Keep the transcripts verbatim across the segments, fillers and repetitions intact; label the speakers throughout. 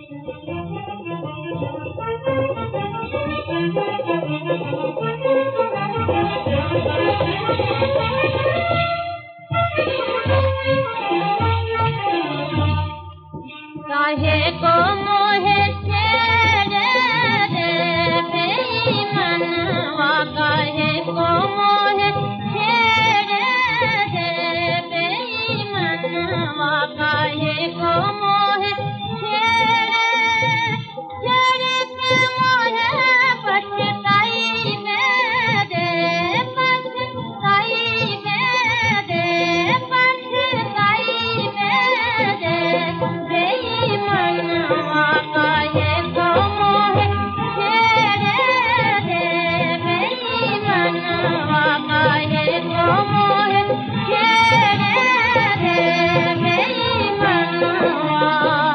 Speaker 1: काहे को मोहे छेड़े रे बेईमानवा, काहे को मोहे छेड़े रे बेईमानवा, काहे को मोहे छेड़े छेड़े के मोहे पछताई मेरे, पछताई मेरे, पछताई मेरे बेईमानवा, काहे को मोहे छेड़े रे बेईमानवा, काहे को मोहे छेड़े रे बेईमानवा।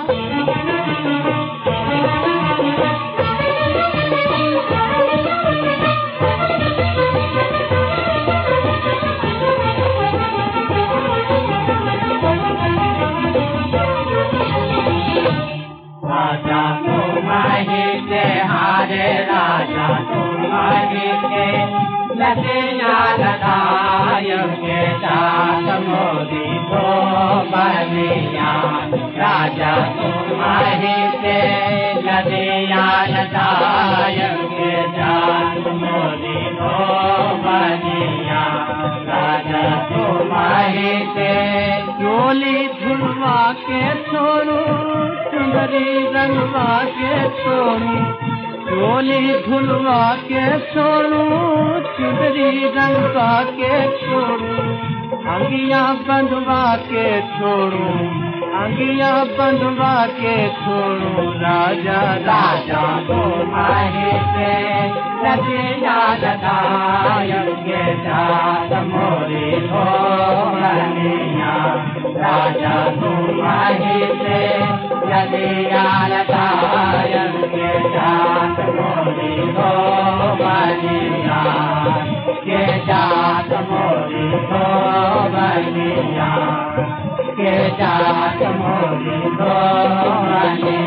Speaker 2: राजा तुम्हारे के हारे, राजा तुम्हारे के लतिया लदायम के साथ मोदी को बनिया। राजा तुम्हारे के लतिया लदायम के साथ मोदी को बनिया। राजा तुम्हारे के चोली झुलवा के छोड़ू, चुनरी रंगवा के छोड़ू, चोली झुलवा के छोड़ू, चुनरी रंगवा के छोड़ू, अंगिया बंधवा के छोड़ू, अंगिया बंधवा के छोड़ू। राजा राजा तुम्हारे से लतिया लदायम के साथ मोरी हो बनिया। राजा तुम्हारे से लतिया लदायम के साथ मोरी हो बनिया, के साथ मोरी हो बनिया, के साथ मोरी हो बनिया।